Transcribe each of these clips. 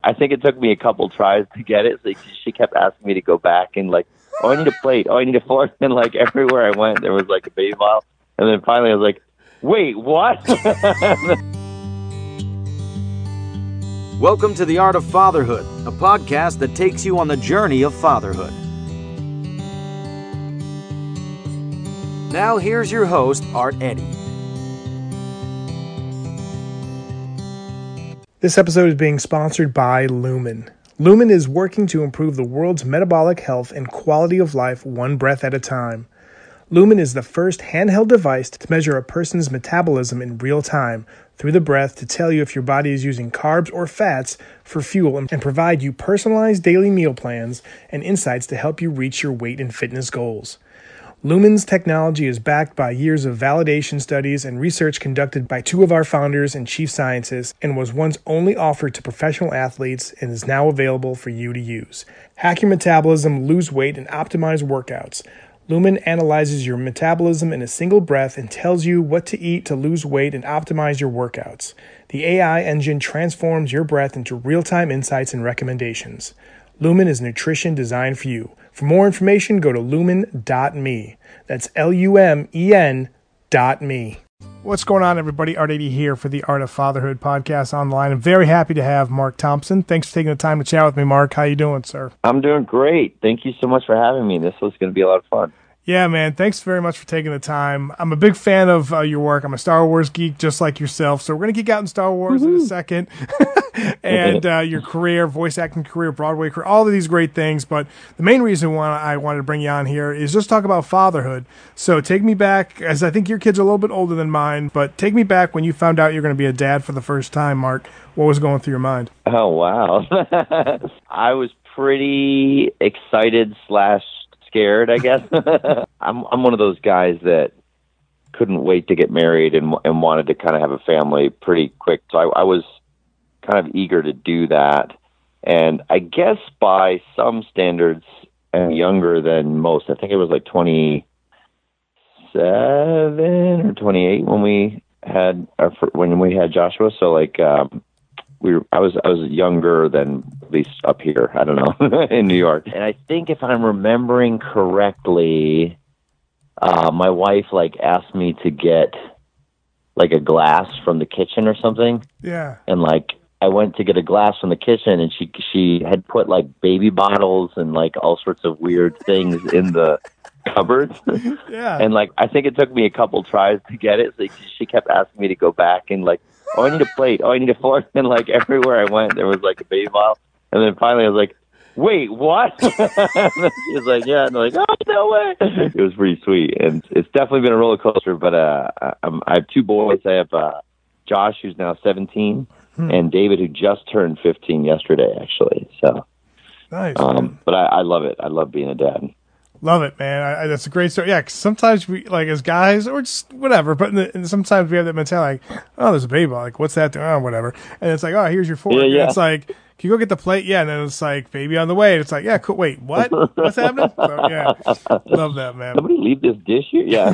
I think it took me a couple tries to get it. So she kept asking me to go back and like, oh, I need a plate. Oh, I need a fork. And like everywhere I went, there was like a baby bottle. And then finally I was like, wait, what? Welcome to The Art of Fatherhood, a podcast that takes you on the journey of fatherhood. Now here's your host, Art Eddy. This episode is being sponsored by Lumen. Lumen is working to improve the world's metabolic health and quality of life one breath at a time. Lumen is the first handheld device to measure a person's metabolism in real time through the breath to tell you if your body is using carbs or fats for fuel and provide you personalized daily meal plans and insights to help you reach your weight and fitness goals. Lumen's technology is backed by years of validation studies and research conducted by two of our founders and chief scientists and was once only offered to professional athletes and is now available for you to use. Hack your metabolism, lose weight, and optimize workouts. Lumen analyzes your metabolism in a single breath and tells you what to eat to lose weight and optimize your workouts. The AI engine transforms your breath into real-time insights and recommendations. Lumen is nutrition designed for you. For more information, go to lumen.me. That's lumen.me. What's going on, everybody? Art Eddy here for the Art of Fatherhood podcast online. I'm very happy to have Mark Thompson. Thanks for taking the time to chat with me, Mark. How you doing, sir? I'm doing great. Thank you so much for having me. This was going to be a lot of fun. Yeah, man. Thanks very much for taking the time. I'm a big fan of your work. I'm a Star Wars geek just like yourself. So we're going to geek out in Star Wars in a second. And your career, voice acting career, Broadway career, all of these great things. But the main reason why I wanted to bring you on here is just talk about fatherhood. So take me back, as I think your kids are a little bit older than mine, but take me back when you found out you're going to be a dad for the first time, Mark. What was going through your mind? Oh, wow. I was pretty excited / scared, I guess. I'm one of those guys that couldn't wait to get married and wanted to kind of have a family pretty quick. So I was kind of eager to do that. And I guess by some standards, I'm younger than most. I think it was like 27 or 28 when we had Joshua. So like I was younger than at least up here. I don't know in New York. And I think if I'm remembering correctly, my wife like asked me to get like a glass from the kitchen or something. Yeah. And like I went to get a glass from the kitchen, and she had put like baby bottles and like all sorts of weird things in the cupboard. Yeah. And like I think it took me a couple tries to get it. So she kept asking me to go back and like, oh, I need a plate. Oh, I need a fork. And like everywhere I went, there was like a baby bottle. And then finally I was like, wait, what? She was like, yeah. And I'm like, oh, no way. It was pretty sweet. And it's definitely been a roller coaster. But I have two boys. I have Josh, who's now 17, and David, who just turned 15 yesterday, actually. So, nice. But I love it. I love being a dad. Love it, man. That's a great story. Yeah, 'cause sometimes we, like, as guys, or just whatever, but sometimes we have that mentality, like, oh, there's a baby bottle. Like, what's that? Oh, whatever. And it's like, oh, here's your fork. Yeah, yeah. And it's like, can you go get the plate? Yeah, and then it's like, baby on the way. And it's like, yeah, cool. Wait, what? What's happening? So, yeah, love that, man. Somebody leave this dish here? Yeah.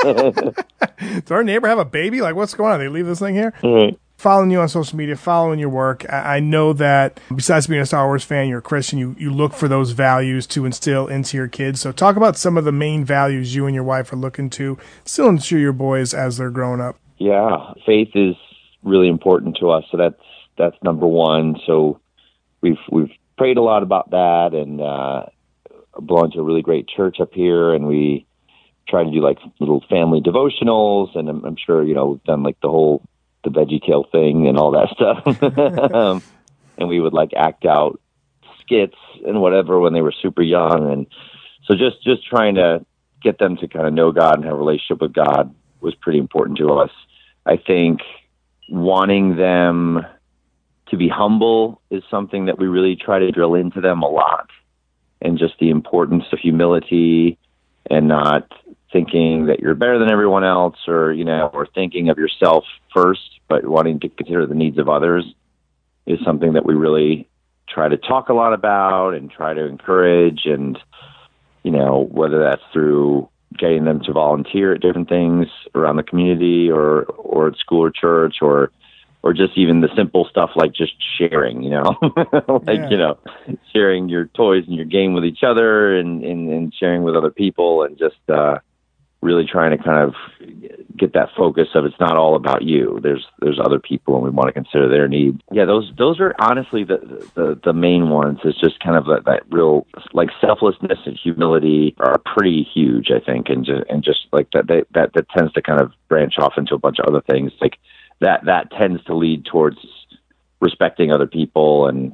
Does our neighbor have a baby? Like, what's going on? They leave this thing here? Mm-hmm. Following you on social media, following your work, I know that besides being a Star Wars fan, you're a Christian, you look for those values to instill into your kids. So talk about some of the main values you and your wife are looking to still instill your boys as they're growing up. Yeah, faith is really important to us. So that's number one. So we've prayed a lot about that, and belong to a really great church up here, and we try to do like little family devotionals, and I'm sure, we've done like the Veggie Tale thing and all that stuff. And we would like act out skits and whatever when they were super young. And so just trying to get them to kind of know God and have a relationship with God was pretty important to us. I think wanting them to be humble is something that we really try to drill into them a lot, and just the importance of humility and not thinking that you're better than everyone else, or thinking of yourself first, but wanting to consider the needs of others is something that we really try to talk a lot about and try to encourage. And, whether that's through getting them to volunteer at different things around the community or at school or church, or or just even the simple stuff like just sharing, sharing your toys and your game with each other and sharing with other people, and just really trying to kind of get that focus of it's not all about you. There's other people, and we want to consider their needs. Yeah, those are honestly the main ones. It's just kind of that real like selflessness and humility are pretty huge, I think, and just like that tends to kind of branch off into a bunch of other things. Like that tends to lead towards respecting other people and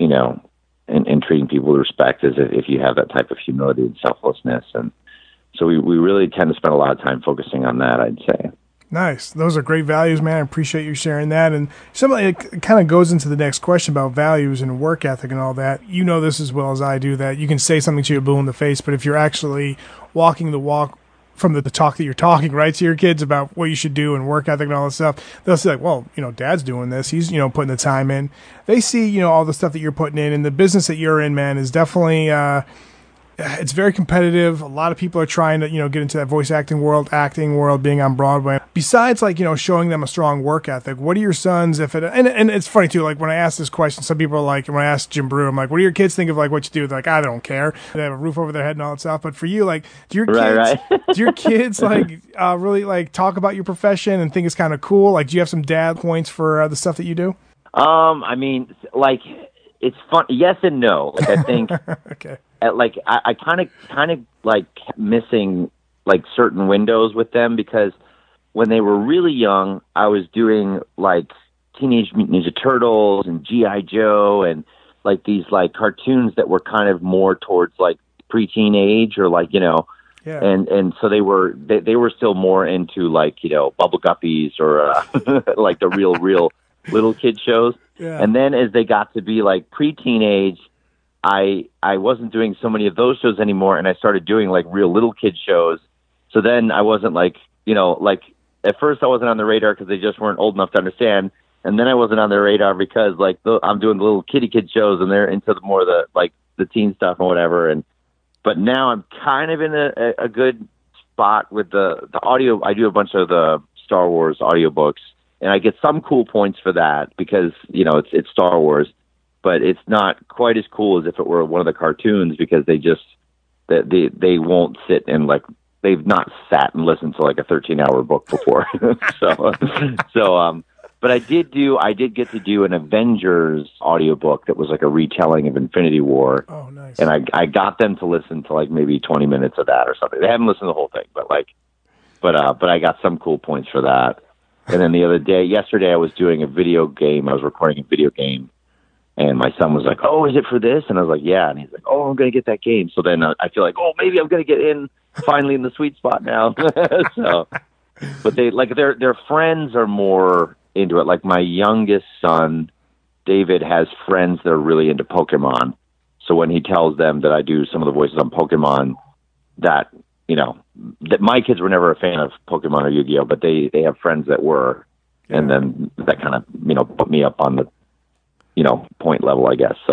and treating people with respect, as if you have that type of humility and selflessness. And so we really tend to spend a lot of time focusing on that, I'd say. Nice. Those are great values, man. I appreciate you sharing that. And it kind of goes into the next question about values and work ethic and all that. You know this as well as I do, that you can say something to you blue in the face, but if you're actually walking the walk from the talk that you're talking, right, to your kids about what you should do and work ethic and all this stuff, they'll say like, well, Dad's doing this. He's, putting the time in. They see, all the stuff that you're putting in, and the business that you're in, man, is definitely, it's very competitive. A lot of people are trying to, get into that voice acting world, being on Broadway. Besides, showing them a strong work ethic, what are your sons, and it's funny too, like when I ask this question, some people are like, when I ask Jim Brew, I'm like, what do your kids think of what you do? They're like, I don't care. They have a roof over their head and all that stuff. But for you, do your kids really talk about your profession and think it's kind of cool? Do you have some dad points for the stuff that you do? I mean, it's fun. Yes and no. I think, okay. I kind of missing certain windows with them, because when they were really young, I was doing Teenage Mutant Ninja Turtles and G.I. Joe and these cartoons that were kind of more towards preteen age, or yeah. And so they were still more into Bubble Guppies or the real little kid shows. Yeah. And then as they got to be preteen age, I wasn't doing so many of those shows anymore, and I started doing real little kid shows. So then I wasn't at first I wasn't on the radar because they just weren't old enough to understand, and then I wasn't on their radar because I'm doing the little kitty kid shows, and they're into more of the teen stuff and whatever. But now I'm kind of in a good spot with the audio. I do a bunch of the Star Wars audiobooks, and I get some cool points for that because it's Star Wars. But it's not quite as cool as if it were one of the cartoons, because they won't sit and they've not sat and listened to a 13-hour book before. But I did get to do an Avengers audiobook that was a retelling of Infinity War. Oh, nice. And I got them to listen to maybe 20 minutes of that or something. They haven't listened to the whole thing, but I got some cool points for that. And then yesterday I was doing a video game. I was recording a video game. And my son was like, oh, is it for this? And I was like, yeah. And he's like, oh, I'm going to get that game. So then I feel like, oh, maybe I'm going to get in finally in the sweet spot now. But they their friends are more into it. My youngest son, David, has friends that are really into Pokemon. So when he tells them that I do some of the voices on Pokemon, that my kids were never a fan of Pokemon or Yu-Gi-Oh, but they have friends that were. Yeah. And then that kind of, put me up on the, point level, I guess.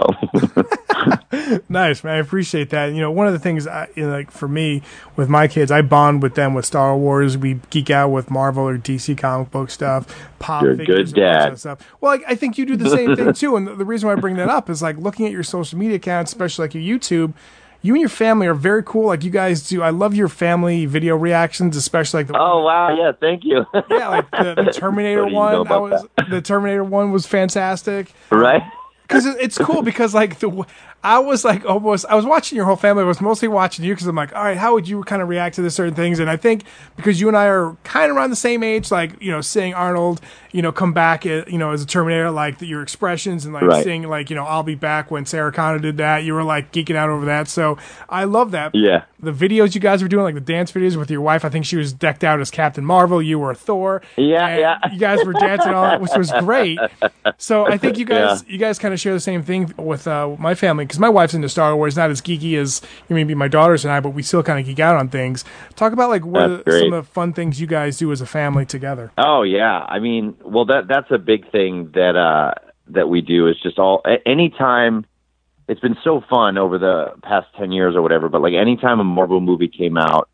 So nice, man. I appreciate that. One of the things for me with my kids, I bond with them with Star Wars. We geek out with Marvel or DC comic book stuff, pop You're figures, a good dad. And stuff. Well, I think you do the same thing too. And the reason why I bring that up is looking at your social media accounts, especially your YouTube. You and your family are very cool. You guys do. I love your family video reactions, especially the. Oh wow! Yeah, thank you. Yeah, the Terminator one. The Terminator one was fantastic. Right. Because it's cool. Because I was watching your whole family. I was mostly watching you because I'm like, all right, how would you kind of react to this certain things? And I think because you and I are kind of around the same age, seeing Arnold, come back, as a Terminator, your expressions and right. seeing I'll be back when Sarah Connor did that. You were geeking out over that. So I love that. Yeah. The videos you guys were doing, the dance videos with your wife. I think she was decked out as Captain Marvel. You were Thor. Yeah. You guys were dancing all that, which was great. So I think you guys kind of share the same thing with my family, because my wife's into Star Wars, not as geeky as maybe my daughters and I, but we still kind of geek out on things. Talk about what are some of the fun things you guys do as a family together. Oh yeah, I mean, well that's a big thing that we do, is just anytime. It's been so fun over the past 10 years or whatever, but anytime a Marvel movie came out,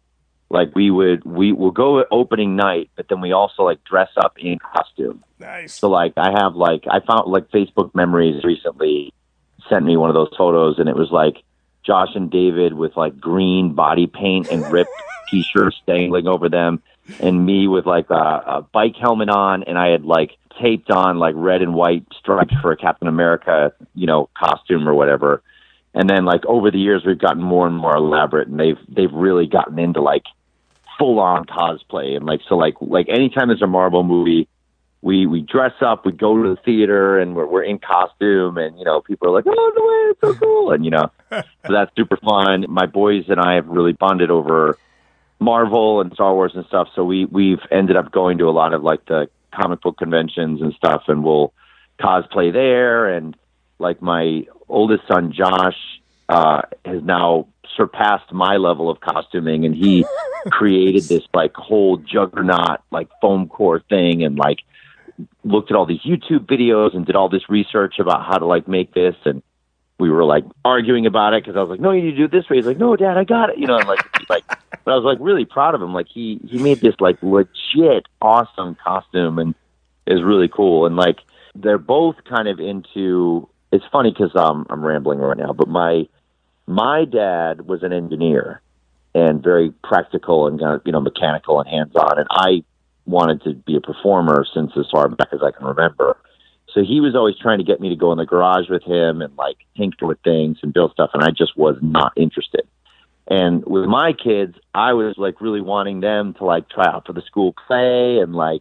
like we will go at opening night, but then we also like dress up in costume. Nice. So like I found like Facebook Memories recently sent me one of those photos, and it was like Josh and David with like green body paint and ripped t-shirts dangling over them, and me with like a bike helmet on, and I had like taped on like red and white stripes for a Captain America, costume or whatever. And then like over the years we've gotten more and more elaborate, and they've really gotten into like full on cosplay. And like so like anytime there's a Marvel movie, we dress up, we go to the theater, and we're in costume, and people are like, oh no way, it's so cool. And so that's super fun. My boys and I have really bonded over Marvel and Star Wars and stuff, so we've ended up going to a lot of like the comic book conventions and stuff, and we'll cosplay there. And like my oldest son Josh has now surpassed my level of costuming, and he created this like whole Juggernaut like foam core thing, and like looked at all these YouTube videos and did all this research about how to like make this. And we were like arguing about it because I was like, no, you need to do it this way. He's like, no, Dad, I got it. And like, but I was like really proud of him. Like he made this like legit awesome costume, and is really cool. And like they're both kind of into. It's funny because I'm rambling right now, but my dad was an engineer and very practical and mechanical and hands on, and I wanted to be a performer since as far back as I can remember. So he was always trying to get me to go in the garage with him and like tinker with things and build stuff, and I just was not interested. And with my kids, I was like really wanting them to like try out for the school play and like,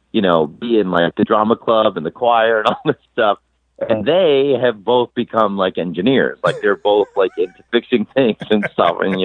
be in like the drama club and the choir and all this stuff. And they have both become like engineers. Like they're both like into fixing things and stuff. And,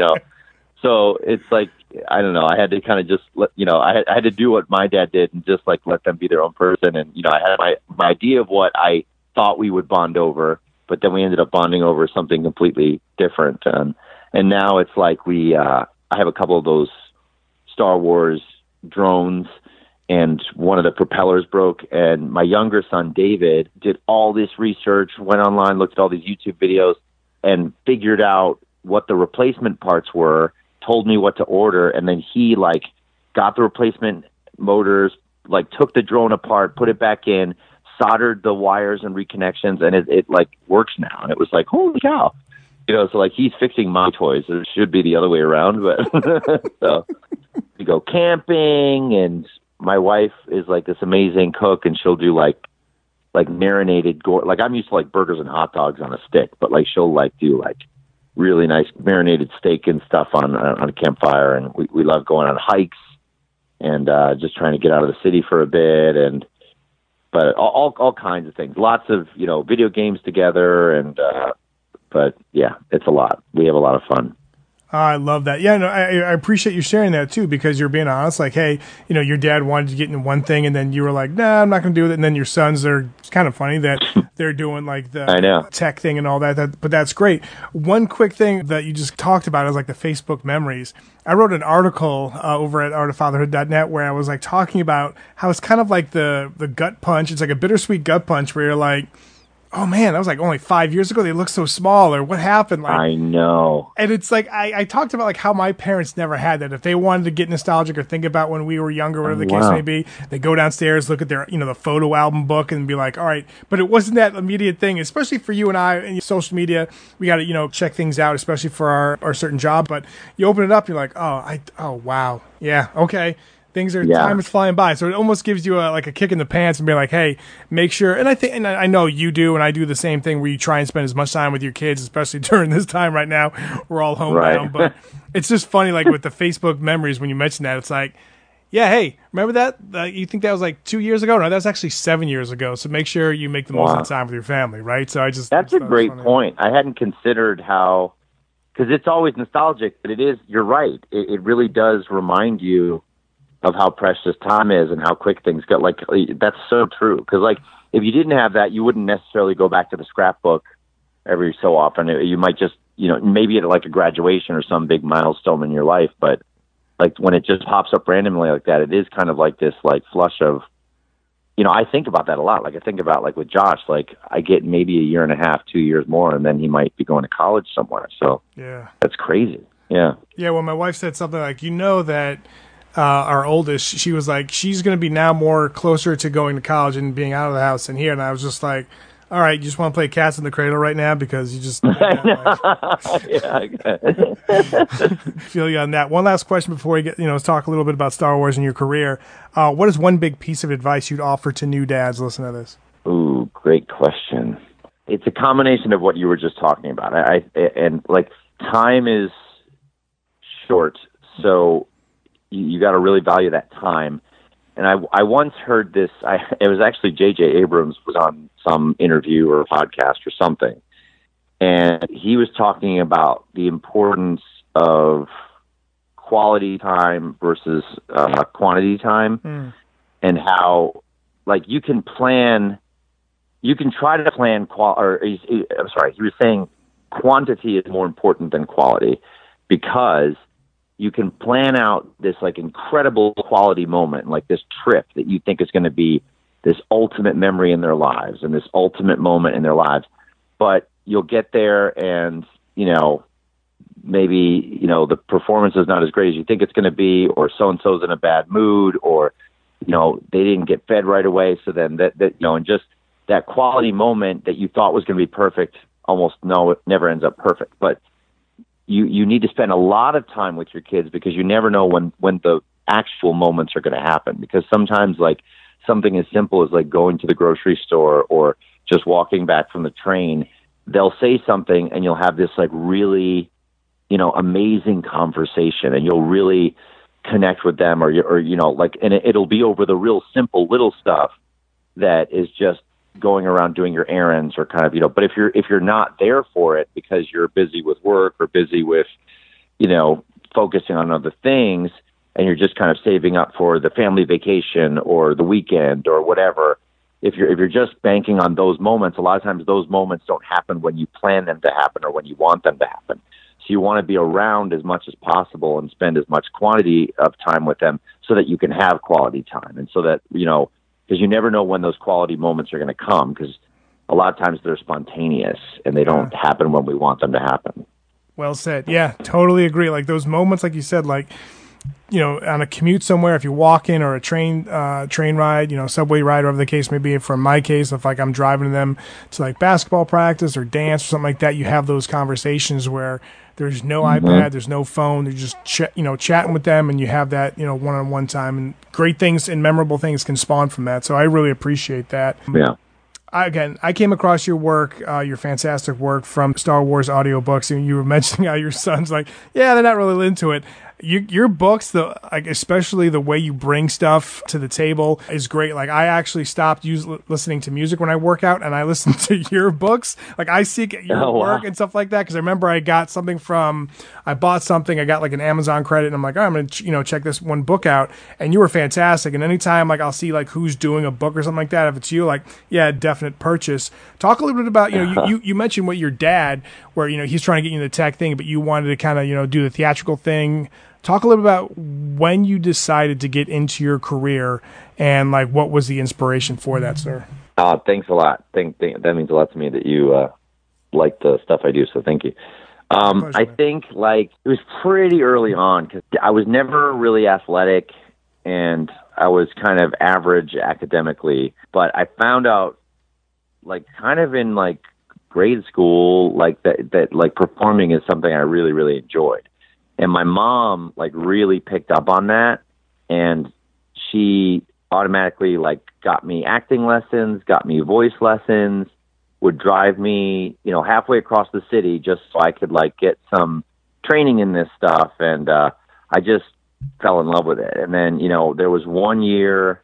so it's like, I don't know, I had to kind of just let, I had to do what my dad did and just like let them be their own person. And, I had my idea of what I thought we would bond over, but then we ended up bonding over something completely different. And now it's like I have a couple of those Star Wars drones, and one of the propellers broke, and my younger son, David, did all this research, went online, looked at all these YouTube videos, and figured out what the replacement parts were, told me what to order, and then he, like, got the replacement motors, like, took the drone apart, put it back in, soldered the wires and reconnections, and it like, works now. And it was like, holy cow. So, like, he's fixing my toys. It should be the other way around, but so we go camping, and my wife is like this amazing cook, and she'll do like marinated like I'm used to like burgers and hot dogs on a stick, but like she'll like do like really nice marinated steak and stuff on a campfire. And we love going on hikes and just trying to get out of the city for a bit, but all kinds of things, lots of video games together, and but yeah, it's a lot. We have a lot of fun. I love that. Yeah, no, I appreciate you sharing that too, because you're being honest. Like, hey, your dad wanted to get into one thing, and then you were like, nah, I'm not going to do it. And then your sons it's kind of funny that they're doing like the tech thing and all that. But that's great. One quick thing that you just talked about is like the Facebook memories. I wrote an article over at artoffatherhood.net where I was like talking about how it's kind of like the gut punch. It's like a bittersweet gut punch where you're like, oh man, that was like only 5 years ago. They look so small, or what happened? Like, I know. And it's like, I talked about like how my parents never had that. If they wanted to get nostalgic or think about when we were younger, whatever the case may be, they go downstairs, look at their, the photo album book and be like, all right. But it wasn't that immediate thing, especially for you and I and social media. We got to, check things out, especially for our certain job. But you open it up, you're like, oh, wow. Yeah. Okay. Time is flying by. So it almost gives you a kick in the pants and be like, hey, make sure. And I know you do, and I do the same thing where you try and spend as much time with your kids, especially during this time right now. We're all homebound. But it's just funny, like with the Facebook memories, when you mention that, it's like, yeah, hey, remember that? You think that was like 2 years ago? No, that was actually 7 years ago. So make sure you make the most of the time with your family, right? So that's a great point. I hadn't considered how, because it's always nostalgic, but you're right. It really does remind you of how precious time is and how quick things go. Like, that's so true. Because, like, if you didn't have that, you wouldn't necessarily go back to the scrapbook every so often. You might just, maybe at like a graduation or some big milestone in your life. But, like, when it just pops up randomly like that, it is kind of like this, like, flush of, I think about that a lot. Like, I think about, like, with Josh, like, I get maybe a year and a half, 2 years more, and then he might be going to college somewhere. So, yeah, that's crazy. Yeah. Yeah, well, my wife said something like, that our oldest, she was like, she's going to be now more closer to going to college and being out of the house than here. And I was just like, all right, you just want to play cats in the cradle right now because you just Yeah. feel you on that. One last question before we get, let's talk a little bit about Star Wars and your career. What is one big piece of advice you'd offer to new dads listening to this? Ooh, great question. It's a combination of what you were just talking about. And time is short, so you got to really value that time. And I once heard this. It was actually J.J. Abrams was on some interview or podcast or something, and he was talking about the importance of quality time versus quantity time, and how you can plan. You can try to plan he was saying quantity is more important than quality because you can plan out this incredible quality moment, like this trip that you think is going to be this ultimate memory in their lives and this ultimate moment in their lives. But you'll get there and, maybe, the performance is not as great as you think it's going to be, or so-and-so's in a bad mood, or, they didn't get fed right away. So then and just that quality moment that you thought was going to be perfect, it never ends up perfect. But you need to spend a lot of time with your kids because you never know when the actual moments are going to happen. Because sometimes something as simple as going to the grocery store or just walking back from the train, they'll say something and you'll have this really, amazing conversation, and you'll really connect with them and it'll be over the real simple little stuff that is just going around doing your errands or but if you're not there for it because you're busy with work or busy with focusing on other things, and you're just kind of saving up for the family vacation or the weekend or whatever, if you're just banking on those moments, a lot of times those moments don't happen when you plan them to happen or when you want them to happen. So you want to be around as much as possible and spend as much quantity of time with them so that you can have quality time, and so that because you never know when those quality moments are going to come, because a lot of times they're spontaneous and they don't happen when we want them to happen. Well said. Yeah, totally agree. Those moments, like you said, on a commute somewhere, if you're walking, or a train ride, subway ride, whatever the case may be. From my case, if I'm driving them to basketball practice or dance or something like that, you have those conversations where there's no iPad, there's no phone. You're just chatting with them, and you have that one-on-one time, and great things and memorable things can spawn from that. So I really appreciate that. Yeah. I came across your work, your fantastic work from Star Wars audiobooks, and you were mentioning how your son's they're not really into it. Your books, especially the way you bring stuff to the table, is great. I actually stopped listening to music when I work out, and I listen to your books. I seek your work and stuff like that, because I remember I bought something, I got an Amazon credit, and I'm like, I'm going to check this one book out, and you were fantastic. And anytime I'll see who's doing a book or something like that, if it's you, definite purchase. Talk a little bit about you mentioned what your dad, where he's trying to get you into the tech thing, but you wanted to kind of do the theatrical thing. Talk a little about when you decided to get into your career, and what was the inspiration for that, sir? Thanks a lot. That means a lot to me that you like the stuff I do. So thank you. I think it was pretty early on, because I was never really athletic and I was kind of average academically, but I found out kind of in grade school, that performing is something I really, really enjoyed. And my mom really picked up on that, and she automatically got me acting lessons, got me voice lessons, would drive me, halfway across the city just so I could get some training in this stuff. And I just fell in love with it. And then, there was one year,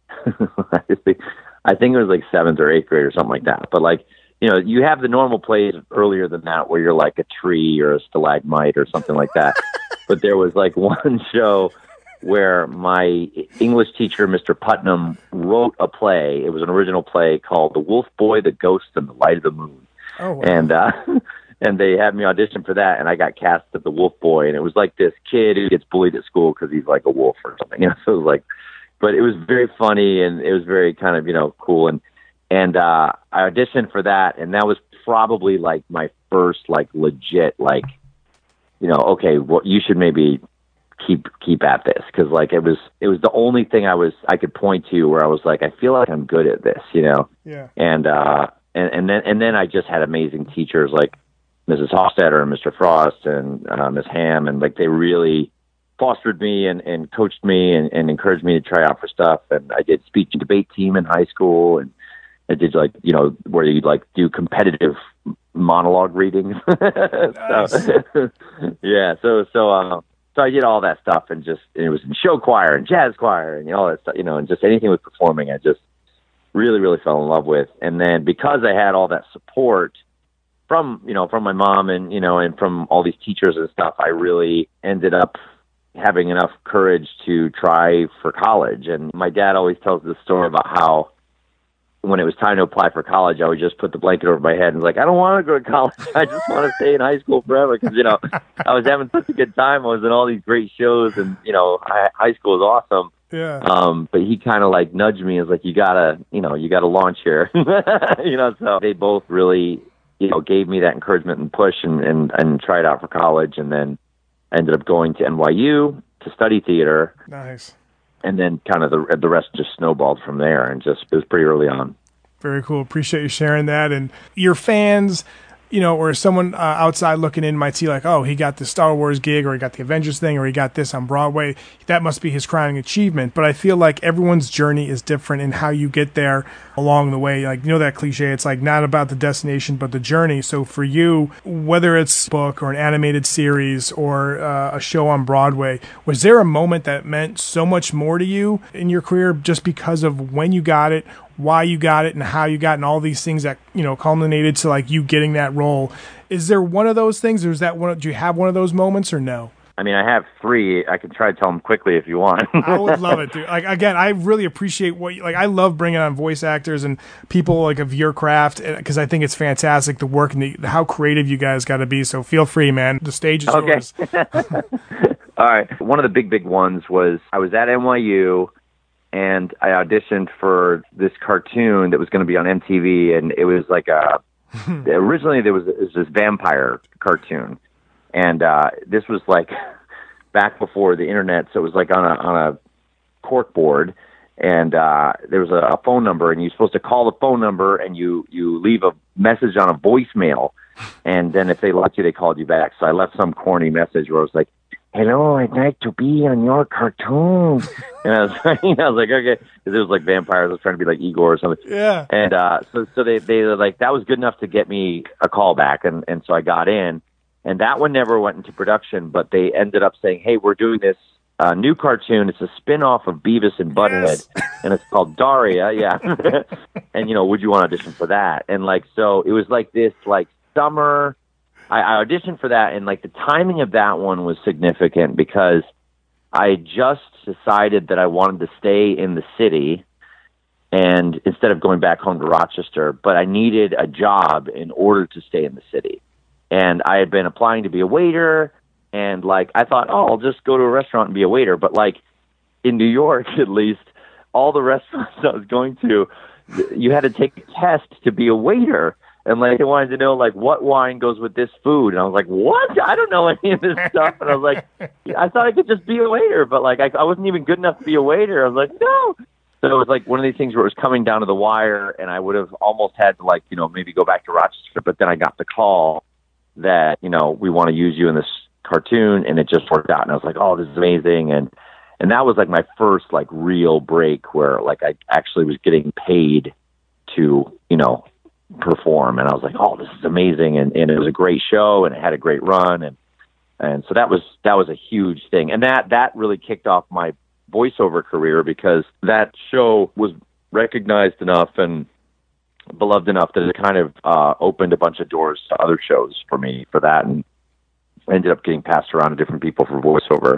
I think it was 7th or 8th grade or something like that. But you have the normal plays earlier than that where you're a tree or a stalagmite or something like that. But there was one show where my English teacher, Mr. Putnam, wrote a play. It was an original play called The Wolf Boy, the Ghost, and the Light of the Moon. Oh, wow. And they had me audition for that, and I got cast as the Wolf Boy. And it was this kid who gets bullied at school because he's a wolf or something. So it was but it was very funny, and it was very kind of, cool. And I auditioned for that, and that was probably my first legit okay, well, you should maybe keep at this, because like it was the only thing I could point to where I was like, I feel like I'm good at this, Yeah. And then I just had amazing teachers like Mrs. Hofstadter and Mr. Frost and Miss Ham, and like they really fostered me and coached me and encouraged me to try out for stuff. And I did speech and debate team in high school, and I did like, where you'd like do competitive monologue readings. Nice. Yeah. So I did all that stuff, and it was in show choir and jazz choir and all that stuff, and just anything with performing, I just really, really fell in love with. And then because I had all that support from my mom and from all these teachers and stuff, I really ended up having enough courage to try for college. And my dad always tells this story about how when it was time to apply for college, I would just put the blanket over my head and like, I don't want to go to college. I just want to stay in high school forever. Because, I was having such a good time. I was in all these great shows, and, high school was awesome. Yeah. But he kind of like nudged me and was like, you gotta launch here. So they both really, gave me that encouragement and push and tried out for college. And then I ended up going to NYU to study theater. Nice. And then kind of the rest just snowballed from there, and it was pretty early on. Very cool. Appreciate you sharing that. And your fans, or someone outside looking in might see like, oh, he got the Star Wars gig, or he got the Avengers thing, or he got this on Broadway. That must be his crowning achievement. But I feel like everyone's journey is different in how you get there along the way. Like, that cliche, it's like not about the destination, but the journey. So for you, whether it's a book or an animated series or a show on Broadway, was there a moment that meant so much more to you in your career just because of when you got it, why you got it, and how you got, and all these things that culminated to like you getting that role? Is there one of those things, or is that one? Do you have one of those moments, or no? I mean, I have three. I can try to tell them quickly if you want. I would love it, dude. Like, again, I really appreciate I love bringing on voice actors and people like of your craft, because I think it's fantastic, the work and how creative you guys got to be. So feel free, man. The stage is yours. All right. One of the big ones was I was at NYU, and I auditioned for this cartoon that was going to be on MTV, and it was like originally there was this vampire cartoon, and this was like back before the internet, so it was like on a cork board, and there was a phone number, and you're supposed to call the phone number, and you leave a message on a voicemail, and then if they liked you, they called you back. So I left some corny message where I was like, hello, I'd like to be on your cartoon. And I was like, okay. Because it was like vampires. I was trying to be like Igor or something. Yeah. And so they were like, that was good enough to get me a call back. And so I got in. And that one never went into production, but they ended up saying, hey, we're doing this new cartoon. It's a spin-off of Beavis and Butthead. Yes. And it's called Daria. Yeah. And, would you want to audition for that? And like, so it was like this like summer. I auditioned for that, and like the timing of that one was significant because I just decided that I wanted to stay in the city, and instead of going back home to Rochester, but I needed a job in order to stay in the city. And I had been applying to be a waiter, and like I thought, oh, I'll just go to a restaurant and be a waiter. But like in New York, at least, all the restaurants I was going to, you had to take a test to be a waiter. And like they wanted to know like what wine goes with this food, and I was like, "What? I don't know any of this stuff." And I was like, "I thought I could just be a waiter, but like I wasn't even good enough to be a waiter." I was like, "No." So it was like one of these things where it was coming down to the wire, and I would have almost had to like maybe go back to Rochester, but then I got the call that we want to use you in this cartoon, and it just worked out, and I was like, "Oh, this is amazing!" And that was like my first like real break where like I actually was getting paid to perform, and I was like, oh, this is amazing, and it was a great show, and it had a great run, and so that was a huge thing, and that really kicked off my voiceover career because that show was recognized enough and beloved enough that it kind of opened a bunch of doors to other shows for me for that, and I ended up getting passed around to different people for voiceover.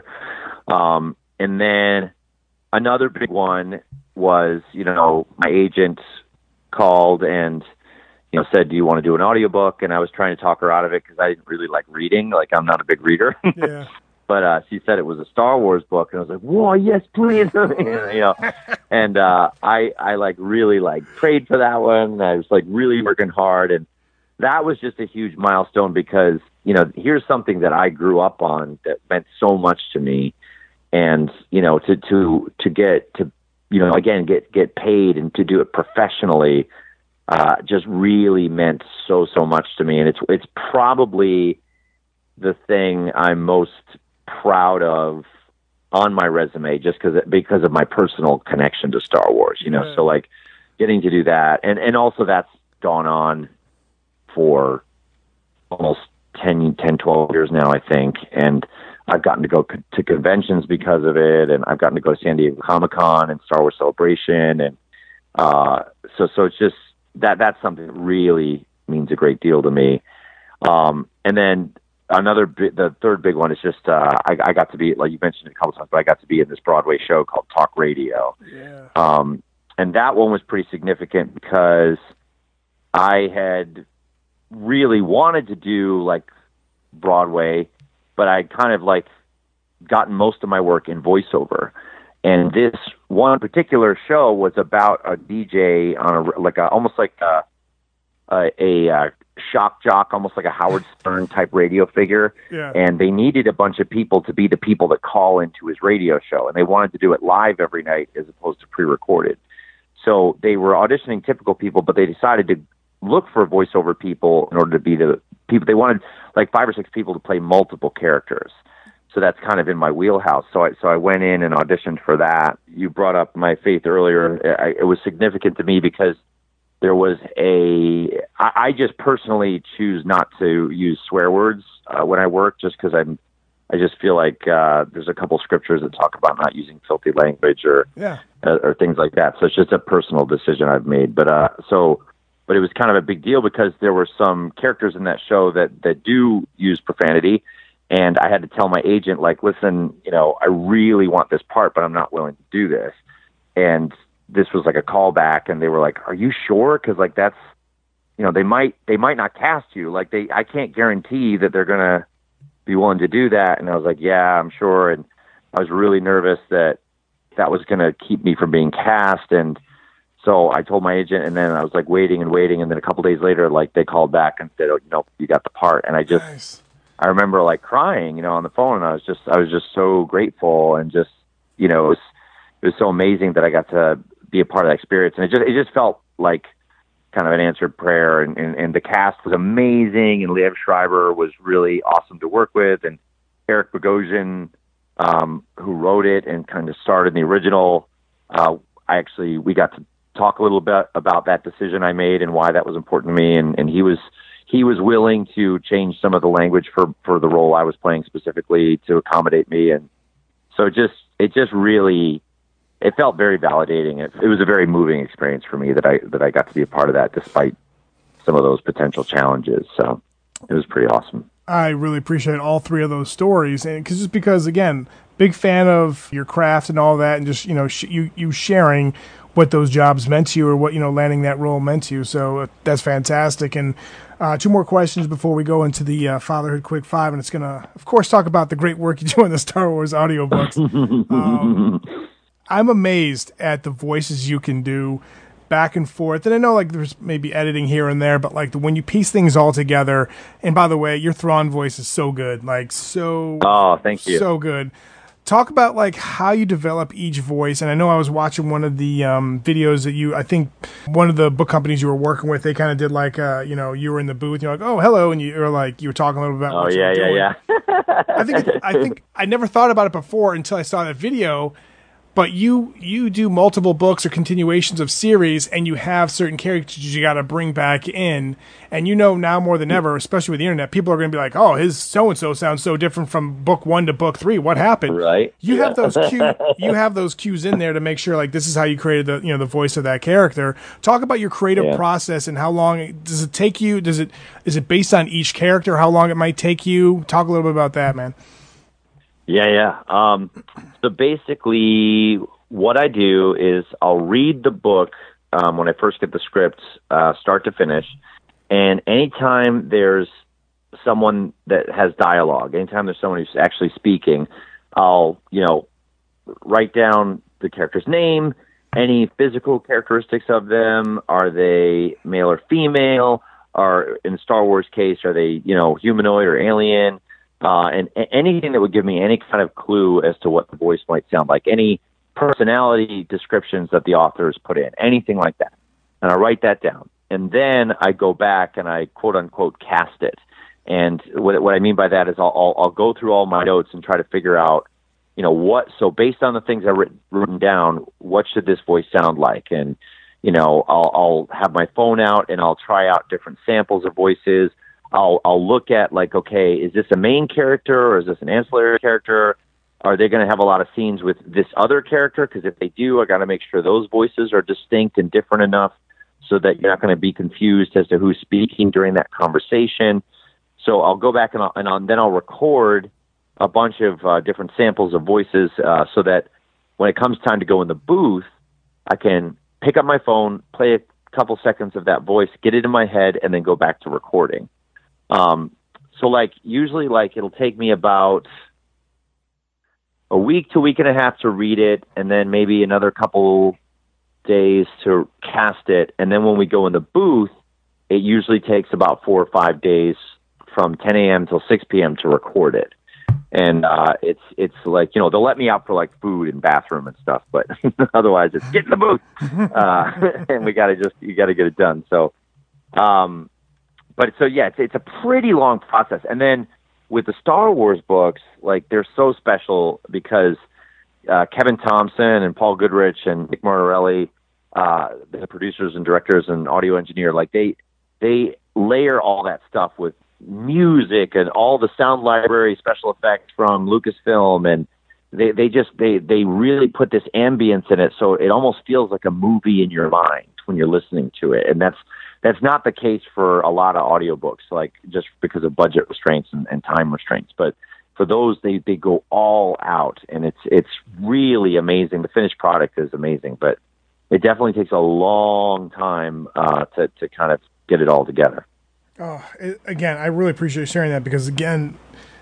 And then another big one was my agent called and said, do you want to do an audiobook? And I was trying to talk her out of it because I didn't really like reading. Like, I'm not a big reader. Yeah. But she said it was a Star Wars book, and I was like, whoa, yes, please. And I like really like prayed for that one. I was like really working hard, and that was just a huge milestone because, here's something that I grew up on that meant so much to me. And, to get paid and to do it professionally, just really meant so much to me. And it's probably the thing I'm most proud of on my resume, just because of my personal connection to Star Wars, so like getting to do that. And also that's gone on for almost 12 years now, I think. And I've gotten to go to conventions because of it. And I've gotten to go to San Diego Comic-Con and Star Wars Celebration. And, so it's just that's something that really means a great deal to me. And then the third big one is just, I got to be, like you mentioned a couple times, but I got to be in this Broadway show called Talk Radio. Yeah. And that one was pretty significant because I had really wanted to do like Broadway, but I kind of like gotten most of my work in voiceover. And this one particular show was about a DJ on almost like a shock jock, almost like a Howard Stern type radio figure. Yeah. And they needed a bunch of people to be the people that call into his radio show. And they wanted to do it live every night as opposed to pre-recorded. So they were auditioning typical people, but they decided to look for voiceover people in order to be the people. They wanted like 5 or 6 people to play multiple characters. So that's kind of in my wheelhouse. So I went in and auditioned for that. You brought up my faith earlier. It was significant to me because there was I just personally choose not to use swear words when I work, just because I just feel like there's a couple scriptures that talk about not using filthy language or things like that. So it's just a personal decision I've made. But it was kind of a big deal because there were some characters in that show that do use profanity. And I had to tell my agent, like, listen, I really want this part, but I'm not willing to do this. And this was like a callback, and they were like, "Are you sure?" Because like that's, they might not cast you. Like I can't guarantee that they're gonna be willing to do that. And I was like, "Yeah, I'm sure." And I was really nervous that was gonna keep me from being cast. And so I told my agent, and then I was like waiting, and then a couple days later, like they called back and said, "Oh, you got the part." And I just. Nice. I remember like crying, on the phone, and I was just so grateful, and just, it was so amazing that I got to be a part of that experience. And it just felt like kind of an answered prayer, and the cast was amazing, and Liev Schreiber was really awesome to work with, and Eric Bogosian, who wrote it and kind of starred in the original. We got to talk a little bit about that decision I made and why that was important to me. And he was willing to change some of the language for the role I was playing specifically to accommodate me. And so it just really, it felt very validating. It was a very moving experience for me that I got to be a part of that, despite some of those potential challenges. So it was pretty awesome. I really appreciate all 3 of those stories, and because again, big fan of your craft and all that, and just you sharing what those jobs meant to you, or what landing that role meant to you. So that's fantastic. And 2 more questions before we go into the Fatherhood Quick 5, and it's going to, of course, talk about the great work you do in the Star Wars audiobooks. I'm amazed at the voices you can do back and forth. And I know like there's maybe editing here and there, but like when you piece things all together, and by the way, your Thrawn voice is so good, like so. Oh, thank you. So good. Talk about like how you develop each voice. And I know I was watching one of the videos that I think one of the book companies you were working with, they kind of did like, you were in the booth, and you're like, "Oh, hello," and you were talking a little bit about what you were doing. Yeah. I think I never thought about it before until I saw that video. But you do multiple books or continuations of series, and you have certain characters you got to bring back in. And now more than ever, especially with the internet, people are going to be like, "Oh, his so-and-so sounds so different from book 1 to book 3. What happened?" Right. You have those cues in there to make sure like this is how you created the voice of that character. Talk about your creative process and how long does it take you? Is it based on each character? How long it might take you? Talk a little bit about that, man. Yeah. So basically what I do is I'll read the book when I first get the script, start to finish. And anytime there's someone that has dialogue, anytime there's someone who's actually speaking, I'll, write down the character's name, any physical characteristics of them. Are they male or female? are, in the Star Wars case, are they, humanoid or alien? And anything that would give me any kind of clue as to what the voice might sound like, any personality descriptions that the authors put in, anything like that. And I write that down. And then I go back and I quote unquote cast it. And what I mean by that is I'll go through all my notes and try to figure out, so based on the things I've written down, what should this voice sound like? And, I'll have my phone out and I'll try out different samples of voices. I'll look at like, okay, is this a main character or is this an ancillary character? Are they going to have a lot of scenes with this other character? Because if they do, I got to make sure those voices are distinct and different enough so that you're not going to be confused as to who's speaking during that conversation. So I'll go back and then I'll record a bunch of different samples of voices so that when it comes time to go in the booth, I can pick up my phone, play a couple seconds of that voice, get it in my head, and then go back to recording. So usually it'll take me about a week to week and a half to read it, and then maybe another couple days to cast it. And then when we go in the booth, it usually takes about 4 or 5 days from 10 a.m. till 6 p.m. to record it. And it's like, they'll let me out for like food and bathroom and stuff, but otherwise it's get in the booth. And you got to get it done. So, it's a pretty long process. And then with the Star Wars books, like they're so special because Kevin Thompson and Paul Goodrich and Nick Martorelli, the producers and directors and audio engineer, like they layer all that stuff with music and all the sound library special effects from Lucasfilm, and they really put this ambience in it, so it almost feels like a movie in your mind when you're listening to it. And that's not the case for a lot of audiobooks, like just because of budget restraints and time restraints. But for those, they go all out, and it's really amazing. The finished product is amazing, but it definitely takes a long time to kind of get it all together. Oh, again, I really appreciate sharing that because, again,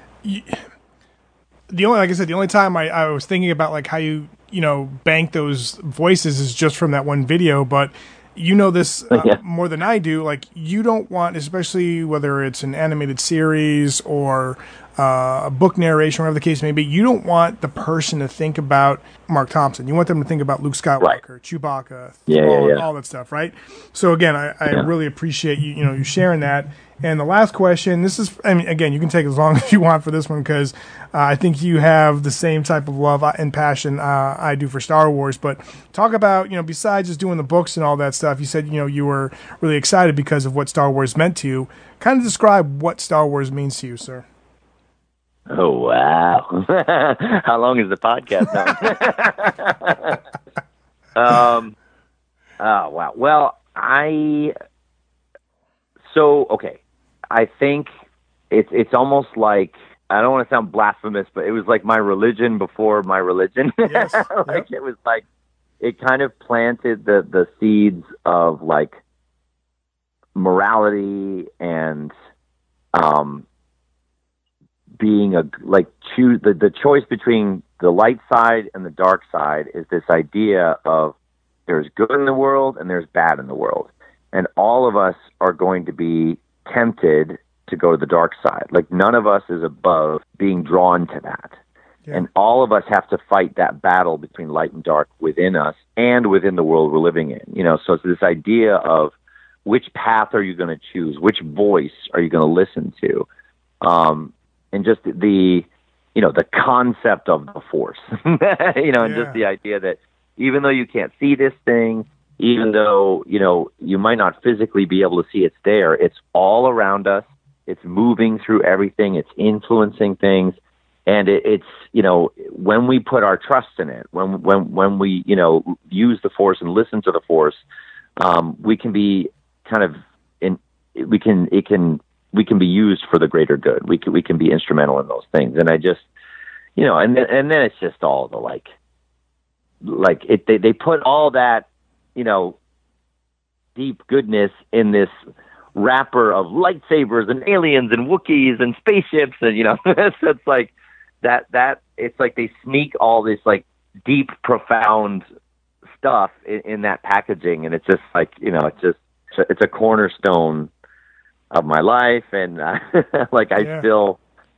the only time I was thinking about like how you bank those voices is just from that one video, but this more than I do. Like, you don't want, especially whether it's an animated series or a book narration, whatever the case may be, you don't want the person to think about Mark Thompson. You want them to think about Luke Skywalker, right. Chewbacca, all that stuff, right? So again, I really appreciate you sharing that. And the last question, again, you can take as long as you want for this one because I think you have the same type of love and passion I do for Star Wars. But talk about, besides just doing the books and all that stuff, you said, you were really excited because of what Star Wars meant to you. Kind of describe what Star Wars means to you, sir. Oh, wow. How long is the podcast now? Oh, wow. Well, I think it's almost like, I don't want to sound blasphemous, but it was like my religion before my religion. Yes. It was like, it kind of planted the seeds of like morality and, being the choice between the light side and the dark side is this idea of there's good in the world and there's bad in the world. And all of us are going to be tempted to go to the dark side. Like, none of us is above being drawn to that. Yeah. And all of us have to fight that battle between light and dark within us and within the world we're living in. So it's this idea of which path are you going to choose? Which voice are you going to listen to? And just the concept of the Force, and just the idea that even though you can't see this thing, even though, you might not physically be able to see it's there, it's all around us. It's moving through everything. It's influencing things. And it's, when we put our trust in it, when we, use the Force and listen to the Force, we can be kind of we can be used for the greater good. We can be instrumental in those things. And I just, and then it's just all the they put all that, deep goodness in this wrapper of lightsabers and aliens and Wookiees and spaceships. And, it's like that it's like they sneak all this like deep, profound stuff in that packaging. And it's just like, it's a cornerstone of my life, and like I still,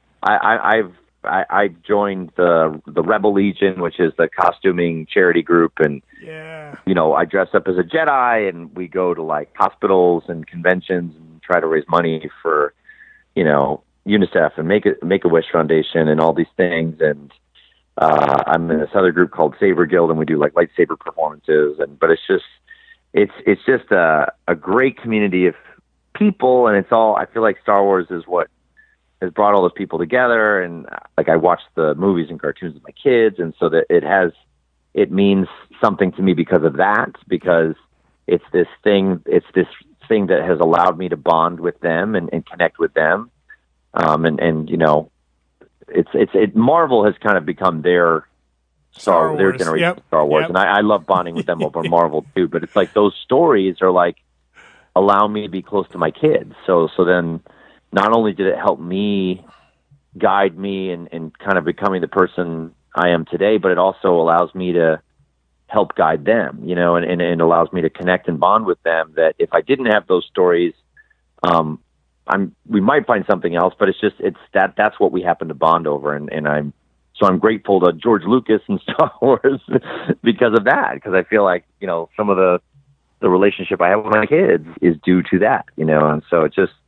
I've joined the Rebel Legion, which is the costuming charity group, and I dress up as a Jedi, and we go to like hospitals and conventions and try to raise money for UNICEF and Make-A-Wish Foundation and all these things. And I'm in this other group called Saber Guild, and we do like lightsaber performances. But it's just a great community of people, and I feel like Star Wars is what has brought all those people together. And like I watch the movies and cartoons with my kids, and so that it means something to me because of that, because it's this thing that has allowed me to bond with them and connect with them. Marvel has kind of become their their generation of Star Wars. Yep. And I love bonding with them over Marvel too, but it's like those stories are like allow me to be close to my kids. So then not only did it help me guide me and kind of becoming the person I am today, but it also allows me to help guide them, and it allows me to connect and bond with them, that if I didn't have those stories, we might find something else, but that's what we happen to bond over. And I'm grateful to George Lucas and Star Wars because of that, because I feel like, some of the relationship I have with my kids is due to that, and so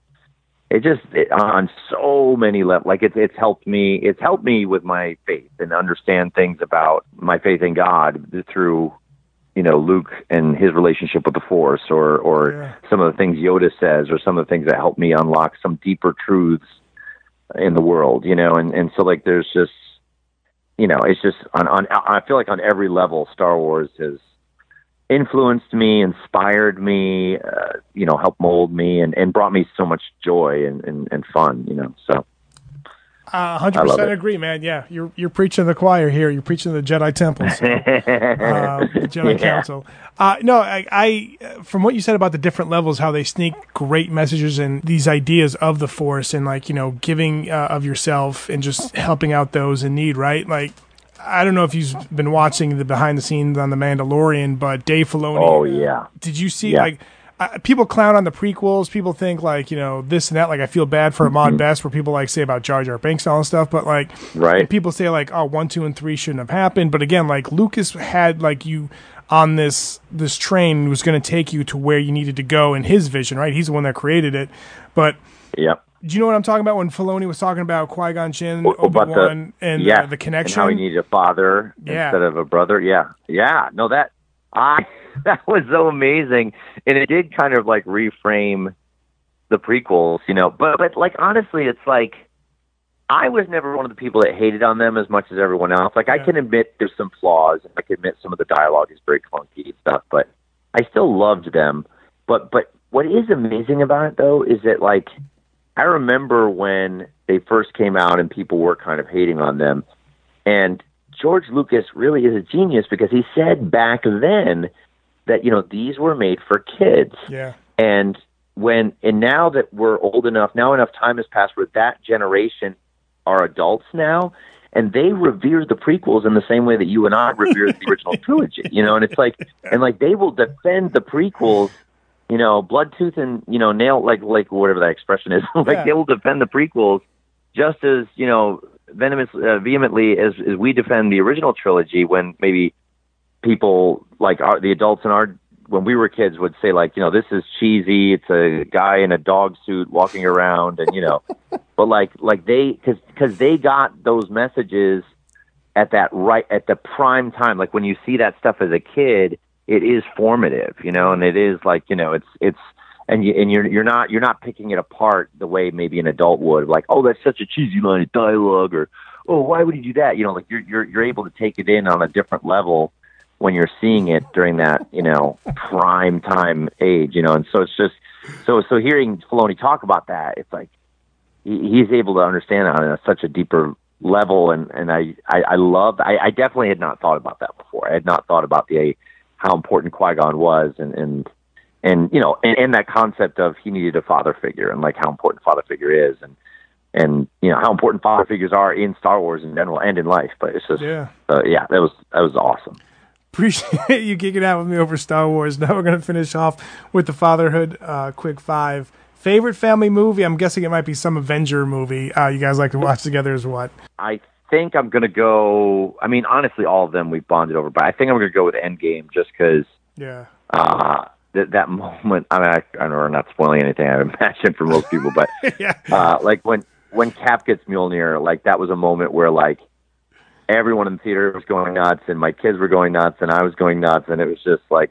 it on so many levels, like it's helped me with my faith and understand things about my faith in God through, Luke and his relationship with the Force, or some of the things Yoda says, or some of the things that help me unlock some deeper truths in the world, and so like there's just, it's just I feel like on every level, Star Wars has influenced me, inspired me, helped mold me, and brought me so much joy and fun, so. 100% agree, man. Yeah, you're preaching to the choir here. You're preaching to the Jedi Temple, so, Jedi Council. No, I from what you said about the different levels, how they sneak great messages and these ideas of the Force, and like giving of yourself and just helping out those in need, right? Like, I don't know if you've been watching the behind the scenes on The Mandalorian, but Dave Filoni. Oh yeah. Did you see people clown on the prequels. People think like, this and that. Like, I feel bad for Ahmad Best, where people like say about Jar Jar Binks and all that stuff. But like, people say like, 1, 2, and 3 shouldn't have happened. But again, like Lucas had like you on this train, was going to take you to where you needed to go in his vision, right? He's the one that created it. But do you know what I'm talking about when Filoni was talking about Qui-Gon Jinn, Obi-Wan, and the connection? And how he needed a father instead of a brother. Yeah. No, that was so amazing. And it did kind of like reframe the prequels, But like, honestly, it's like, I was never one of the people that hated on them as much as everyone else. Like, I can admit there's some flaws. I can admit some of the dialogue is very clunky and stuff, but I still loved them. But what is amazing about it, though, is that, like, I remember when they first came out and people were kind of hating on them. And George Lucas really is a genius, because he said back then that, these were made for kids. Yeah. And now that we're old enough, now enough time has passed where that generation are adults now, and they revere the prequels in the same way that you and I revere the original trilogy, and it's like, and like they will defend the prequels, blood, tooth, and, nail, like whatever that expression is. They will defend the prequels just as, vehemently as we defend the original trilogy, when maybe people like the adults in when we were kids would say like, this is cheesy. It's a guy in a dog suit walking around, and, but like because they got those messages at the prime time. Like, when you see that stuff as a kid, it is formative, and it is like, it's, and you're not picking it apart the way maybe an adult would, like, oh, that's such a cheesy line of dialogue, or, oh, why would he do that? Like you're able to take it in on a different level when you're seeing it during that, prime time age, and so it's just, so hearing Filoni talk about that, it's like, he's able to understand it on such a deeper level. And I definitely had not thought about that before. I had not thought about how important Qui-Gon was, and that concept of he needed a father figure, and like how important father figure is, and how important father figures are in Star Wars in general and in life. But it's just, that was awesome. Appreciate you kicking out with me over Star Wars. Now we're going to finish off with the fatherhood quick 5. Favorite family movie? I'm guessing it might be some Avenger movie you guys like to watch together is what? I think I'm going to go, I mean, honestly, all of them we've bonded over, but I think I'm going to go with Endgame just because that moment, I mean, I know we're not spoiling anything, I imagine, for most people, but like when Cap gets Mjolnir, like that was a moment where like everyone in the theater was going nuts and my kids were going nuts and I was going nuts, and it was just like,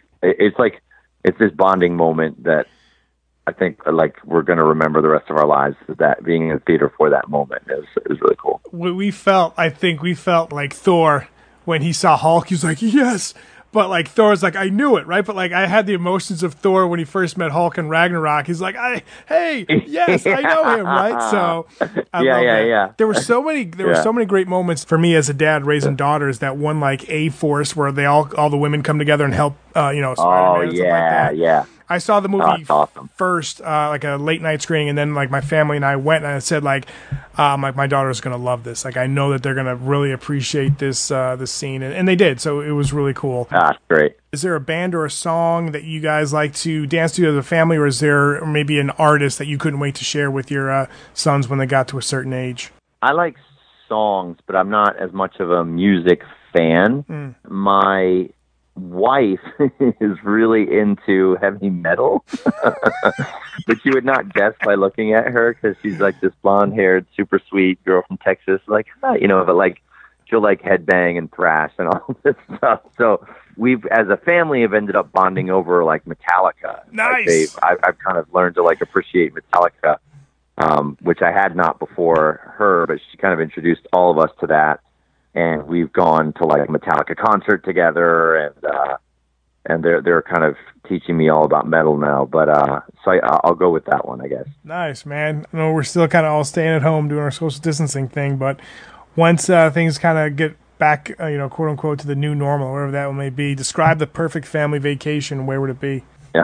it's this bonding moment that I think like we're going to remember the rest of our lives, that being in the theater for that moment is really cool. I think we felt like Thor when he saw Hulk. He was like, yes. But like Thor's like, I knew it, right? But like I had the emotions of Thor when he first met Hulk in Ragnarok. He's like, yes, I know him, right? So yeah. There were so many great moments for me as a dad raising daughters. That one like A-Force where they all the women come together and help Spider-Man and stuff like that. Yeah. I saw the movie awesome. first, like a late night screening, and then like my family and I went, and I said like my daughter's gonna love this. Like I know that they're gonna really appreciate this scene, and they did. So it was really cool. Great. Is there a band or a song that you guys like to dance to as a family, or is there maybe an artist that you couldn't wait to share with your sons when they got to a certain age? I like songs, but I'm not as much of a music fan. My wife is really into heavy metal, but you would not guess by looking at her, because she's like this blonde-haired, super sweet girl from Texas, like, but like she'll like headbang and thrash and all this stuff. So we've, as a family, have ended up bonding over like Metallica. Nice. Like I've kind of learned to like appreciate Metallica, which I had not before her, but she kind of introduced all of us to that. And we've gone to like a Metallica concert together, and they're kind of teaching me all about metal now. But so I'll go with that one, I guess. Nice, man. I know we're still kind of all staying at home doing our social distancing thing, but once things kind of get back, quote unquote, to the new normal, whatever that may be, describe the perfect family vacation. Where would it be?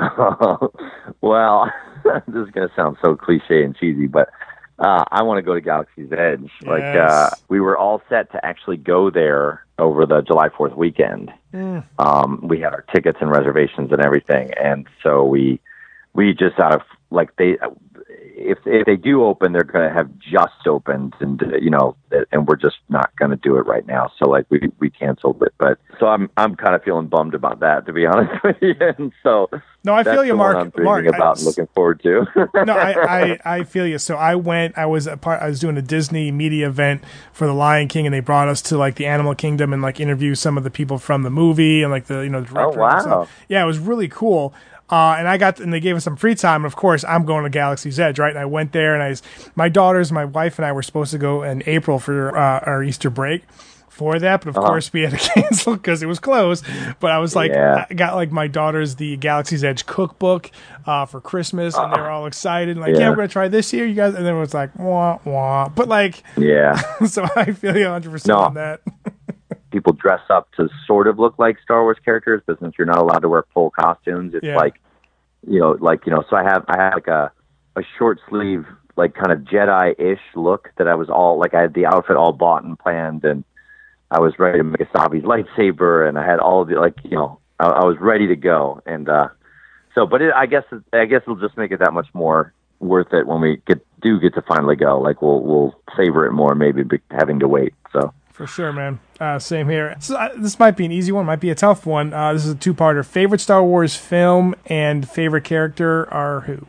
Well, this is going to sound so cliche and cheesy, but I want to go to Galaxy's Edge. Yes. Like we were all set to actually go there over the July 4th weekend. We had our tickets and reservations and everything, and so we just out of like if they do open, they're going to have just opened, and and we're just not going to do it right now. So like we canceled it, but so I'm kind of feeling bummed about that, to be honest with you. And so no, I feel you, Mark. I'm dreaming about and looking forward to. No, I feel you. So I went. I was doing a Disney media event for The Lion King, and they brought us to like the Animal Kingdom and like interview some of the people from the movie and like the director. Oh wow! And stuff. Yeah, it was really cool. And they gave us some free time. And of course, I'm going to Galaxy's Edge, right? And I went there, and my daughters, my wife, and I were supposed to go in April for our Easter break for that, but of course we had to cancel because it was closed. But I was like, I got like my daughters the Galaxy's Edge cookbook for Christmas, and they were all excited, like, yeah, we're gonna try this year, you guys. And then it was like, wah wah. But like, so I feel you 100% on that. People dress up to sort of look like Star Wars characters, but since you're not allowed to wear full costumes, it's like, so I have like a short sleeve, like kind of Jedi-ish look that I was all like, I had the outfit all bought and planned, and I was ready to make a Sabi's lightsaber, and I had all of the, like, I was ready to go. And, I guess it'll just make it that much more worth it when we get to finally go. Like we'll savor it more, maybe having to wait. So. For sure, man. Same here. So, this might be an easy one, might be a tough one. This is a two-parter. Favorite Star Wars film and favorite character are who?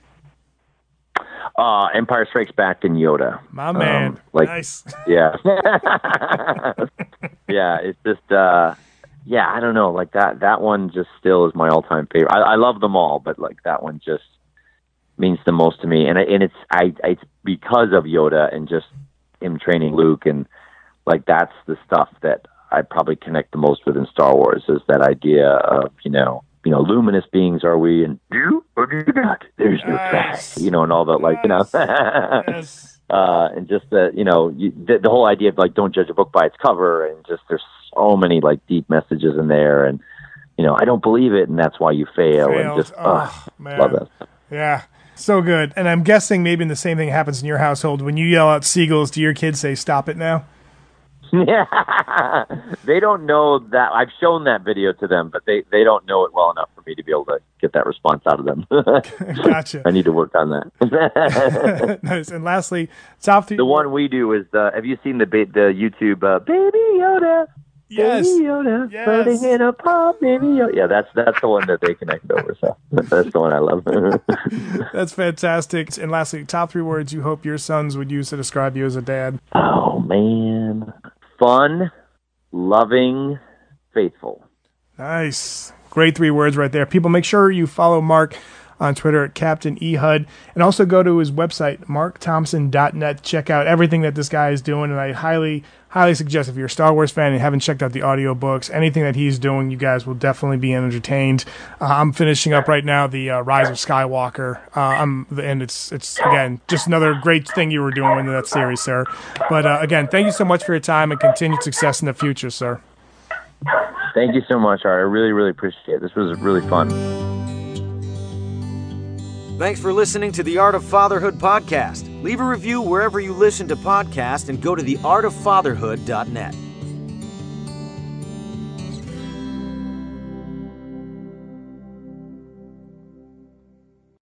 Empire Strikes Back and Yoda. My man. Nice. Yeah. Yeah, it's just, I don't know. Like that one just still is my all-time favorite. I love them all, but like that one just means the most to me. And it's because of Yoda and just him training Luke, and like that's the stuff that I probably connect the most with in Star Wars, is that idea of, luminous beings are we, and do or do not. There's no trash, and all that, like, Yes. and just that, the whole idea of like, don't judge a book by its cover, and just there's so many like deep messages in there, and I don't believe it, and that's why you fail. And just man. Love that. Yeah. So good. And I'm guessing maybe the same thing happens in your household. When you yell out seagulls, do your kids say, stop it now? Yeah, they don't know that. I've shown that video to them, but they don't know it well enough for me to be able to get that response out of them. Gotcha. I need to work on that. Nice. And lastly, top 3. The one we do is have you seen the YouTube Baby Yoda? Yes. Baby Yoda, Yes. floating in a pond, Baby Yoda. Yeah, that's the one that they connect over. So that's the one I love. That's fantastic. And lastly, top 3 words you hope your sons would use to describe you as a dad. Oh man, fun, loving, faithful. Nice. Great 3 words right there. People, make sure you follow Mark on Twitter at Captain Ehud, and also go to his website, markthompson.net. Check out everything that this guy is doing, and I highly suggest, if you're a Star Wars fan and haven't checked out the audiobooks, anything that he's doing, you guys will definitely be entertained. I'm finishing up right now the Rise of Skywalker, and it's again just another great thing you were doing in that series, sir. But again, thank you so much for your time and continued success in the future, sir. Thank you so much, Art. I really, really appreciate it. This was really fun. Thanks for listening to the Art of Fatherhood podcast. Leave a review wherever you listen to podcasts and go to theartoffatherhood.net.